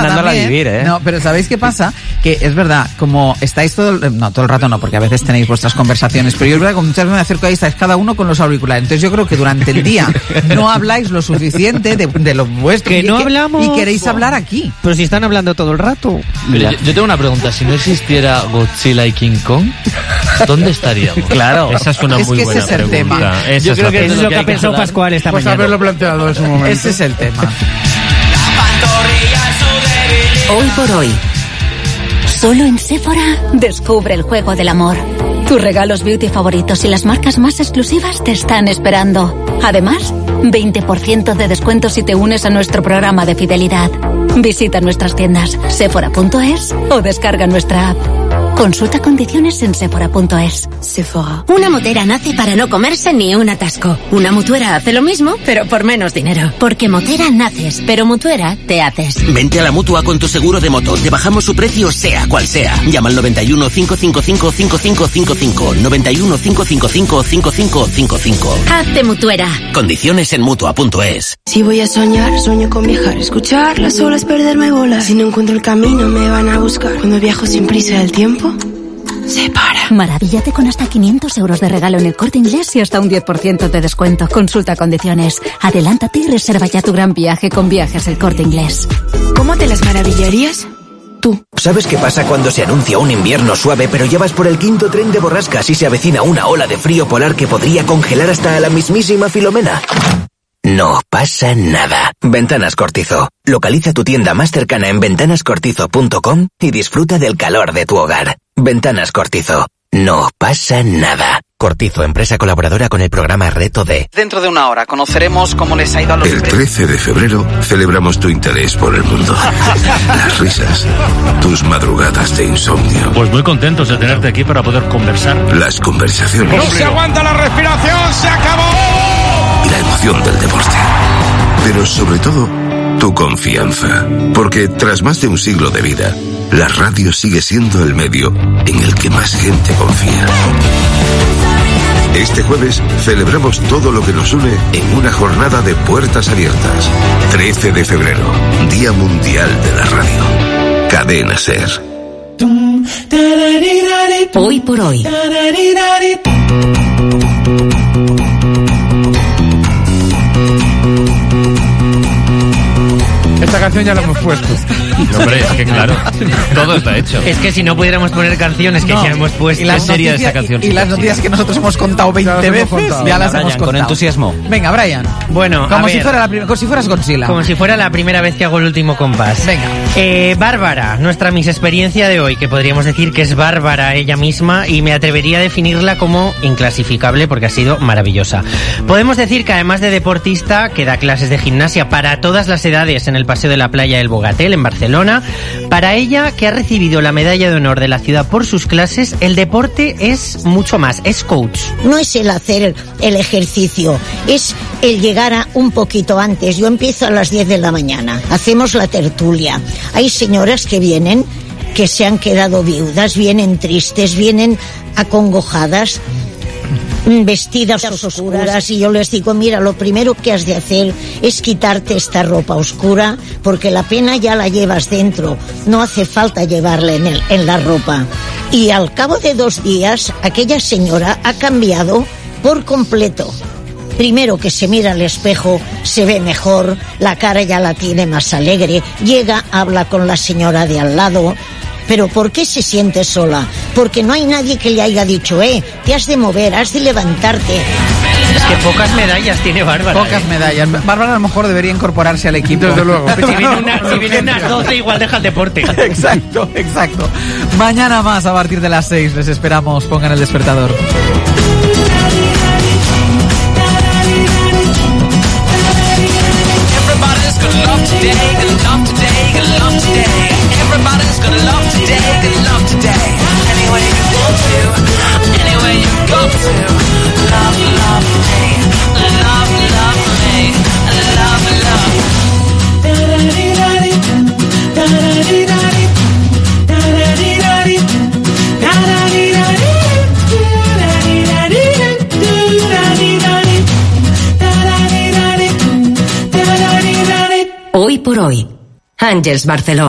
también. A vivir, ¿eh? No, pero ¿sabéis qué pasa? Que es verdad, como estáis todo el rato no, porque a veces tenéis vuestras conversaciones, pero yo es verdad que muchas veces me acerco ahí, estáis cada uno con los auriculares. Entonces yo creo que durante el día no habláis lo suficiente de los vuestros. Que no hablamos. Y queréis hablar aquí. Pero si están hablando todo el rato. Pero yo tengo una pregunta. Si no existiera Godzilla y King Kong, ¿dónde estaríamos? Claro. Esa es una muy buena ese es el pregunta. tema. Yo creo que eso es lo que ha pensado Pascual esta mañana. Pues haberlo planteado en su momento. Ese es el tema. Hoy por hoy. Solo en Sephora descubre el juego del amor. Tus regalos beauty favoritos y las marcas más exclusivas te están esperando. Además, 20% de descuento si te unes a nuestro programa de fidelidad. Visita nuestras tiendas Sephora.es o descarga nuestra app. Consulta condiciones en Sephora.es. Sephora. Una motera nace para no comerse ni un atasco. Una mutuera hace lo mismo, pero por menos dinero. Porque motera naces, pero mutuera te haces. Vente a la Mutua con tu seguro de moto. Te bajamos su precio sea cual sea. Llama al 91 555 5555. 91 555 5555. Hazte mutuera. Condiciones en Mutua.es. Si voy a soñar, sueño con viajar. Escuchar las olas, perderme bolas. Si no encuentro el camino, me van a buscar. Cuando viajo sin prisa, el tiempo se para. Maravíllate con hasta 500 euros de regalo en El Corte Inglés y hasta un 10% de descuento. Consulta condiciones. Adelántate y reserva ya tu gran viaje con Viajes El Corte Inglés. ¿Cómo te las maravillarías? Tú. ¿Sabes qué pasa cuando se anuncia un invierno suave, pero ya vas por el quinto tren de borrascas y se avecina una ola de frío polar que podría congelar hasta a la mismísima Filomena? No pasa nada. Ventanas Cortizo. Localiza tu tienda más cercana en ventanascortizo.com y disfruta del calor de tu hogar. Ventanas Cortizo. No pasa nada. Cortizo, empresa colaboradora con el programa Reto D. Dentro de una hora conoceremos cómo les ha ido a los... El 13 de febrero celebramos tu interés por el mundo. Las risas, tus madrugadas de insomnio. Pues muy contentos de tenerte aquí para poder conversar. Las conversaciones. ¡No se aguanta la respiración! ¡Se acabó! Y la emoción del deporte. Pero sobre todo, tu confianza. Porque tras más de un siglo de vida, la radio sigue siendo el medio en el que más gente confía. Este jueves celebramos todo lo que nos une en una jornada de puertas abiertas. 13 de febrero, Día Mundial de la Radio. Cadena SER. Hoy por hoy. Esta canción ya la hemos puesto. Hombre, es que claro, todo está hecho. Es que si no pudiéramos poner canciones que ya hemos puesto... Y las sería noticias, esa canción y las noticias que nosotros hemos contado 20 veces, ya las hemos contado. Con entusiasmo. Venga, Brian. Bueno, como si fueras Godzilla. Como si fuera la primera vez que hago el último compás. Venga. Bárbara, nuestra Miss Experiencia de hoy, que podríamos decir que es Bárbara ella misma, y me atrevería a definirla como inclasificable porque ha sido maravillosa. Podemos decir que además de deportista, que da clases de gimnasia para todas las edades en el Paseo de la Playa del Bogatel, en Barcelona. Para ella, que ha recibido la medalla de honor de la ciudad por sus clases, el deporte es mucho más, es coach. No es el hacer el ejercicio, es el llegar un poquito antes. Yo empiezo a las 10 de la mañana, hacemos la tertulia. Hay señoras que vienen, que se han quedado viudas, vienen tristes, vienen acongojadas, vestidas oscuras, y yo les digo, mira, lo primero que has de hacer es quitarte esta ropa oscura, porque la pena ya la llevas dentro, no hace falta llevarla en la ropa. Y al cabo de 2 días, aquella señora ha cambiado por completo. Primero que se mira al espejo, se ve mejor, la cara ya la tiene más alegre, llega, habla con la señora de al lado. ¿Pero por qué se siente sola? Porque no hay nadie que le haya dicho, te has de mover, has de levantarte. Es que pocas medallas tiene Bárbara. Pocas medallas. Bárbara a lo mejor debería incorporarse al equipo. Desde luego. Si vienen unas 12, igual deja el deporte. Exacto. Mañana más a partir de las 6. Les esperamos. Pongan el despertador. Everybody's gonna love today, gonna love today, gonna love today. Everybody's gonna love today, gonna love today. Anyway you want to, anyway you got to. Love, love me, love, love me, love, love. Da-da-dee-da-dee, da-da-dee-da-dee, da-da-dee-da-dee, Hoy por hoy. Àngels Barceló.